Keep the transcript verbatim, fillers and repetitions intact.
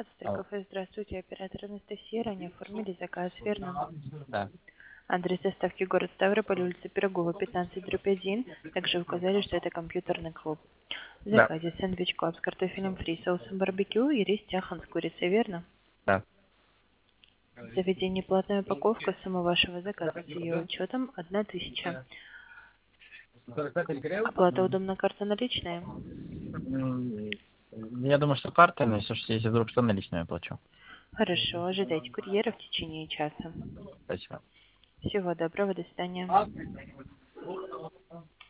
От Алло. Кафе, здравствуйте, оператор Анастасия, ранее оформили заказ, верно? Да, Адрес доставки город Ставрополь, улица Пирогова, пятнадцать дробь один. Также указали, что это компьютерный клуб. В да, заказе сэндвич клаб с картофелем фри, соусом барбекю и рис тяхан с курицей, верно? да. В заведении платная упаковка, сумма вашего заказа с ее учетом одна тысяча. Оплата удобна, карта наличная? М, Я думаю, что карта, но если, что- если вдруг что, наличную я плачу. Хорошо, ожидайте курьера в течение часа. Спасибо. Всего доброго, до свидания.